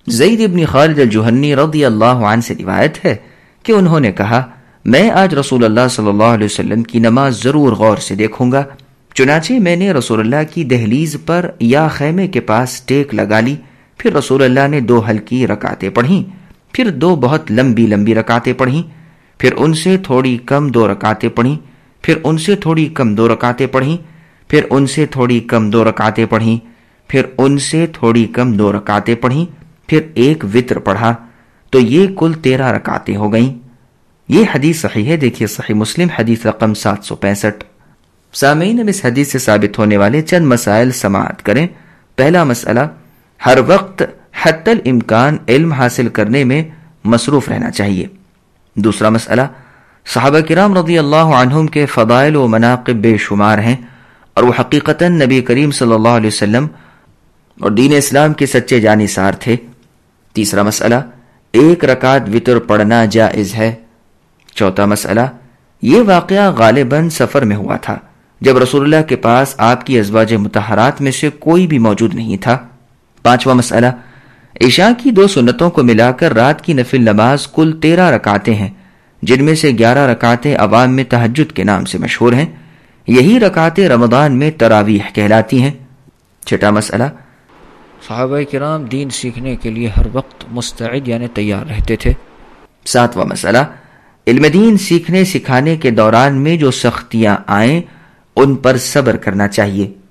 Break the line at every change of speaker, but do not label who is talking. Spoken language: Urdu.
زید بن خالد الجہنی رضی اللہ عنہ سے روایت ہے کہ انہوں نے کہا، میں آج رسول اللہ صلی اللہ علیہ وسلم کی نماز ضرور غور سے دیکھوں گا۔ چنانچہ میں نے رسول اللہ کی دہلیز پر یا خیمے کے پاس ٹیک لگا لی، پھر رسول اللہ نے 2 ہلکی رکعتیں پڑھیں، پھر 2 بہت لمبی رکعتیں پڑھیں، پھر ان سے تھوڑی کم 2 رکعتیں پڑھیں، پھر ان سے تھوڑی کم 2 رکعتیں پڑھیں، پھر ان سے تھوڑی کم 2 رکعتیں پڑھیں، پھر ان سے تھوڑی کم 2 رکعتیں پڑھیں، پھر ایک وتر پڑھا، تو یہ کل 13 رکعتیں ہو گئیں۔ یہ حدیث صحیح ہے، دیکھیے صحیح مسلم حدیث رقم 765۔ سامعین، اب اس حدیث سے ثابت ہونے والے چند مسائل سماعت کریں۔ پہلا مسئلہ، ہر وقت حتی الامکان علم حاصل کرنے میں مصروف رہنا چاہیے۔ دوسرا مسئلہ، صحابہ کرام رضی اللہ عنہم کے فضائل و مناقب بے شمار ہیں اور وہ حقیقتاً نبی کریم صلی اللہ علیہ وسلم اور دین اسلام کے سچے جانثار تھے۔ تیسرا مسئلہ، 1 رکعت وتر پڑھنا جائز ہے۔ چوتھا مسئلہ، یہ واقعہ غالباً سفر میں ہوا تھا جب رسول اللہ کے پاس آپ کی ازواج مطہرات میں سے کوئی بھی موجود نہیں تھا۔ پانچواں مسئلہ، عشاء کی 2 سنتوں کو ملا کر رات کی نفل نماز کل 13 رکعتیں ہیں، جن میں سے 11 رکعتیں عوام میں تہجد کے نام سے مشہور ہیں۔ یہی رکعتیں رمضان میں تراویح کہلاتی ہیں۔ چھٹا مسئلہ، صحابہ کرام دین سیکھنے کے لیے ہر وقت مستعد یعنی تیار رہتے تھے۔ ساتواں مسئلہ، علم دین سیکھنے سکھانے کے دوران میں جو سختیاں آئیں ان پر صبر کرنا چاہیے۔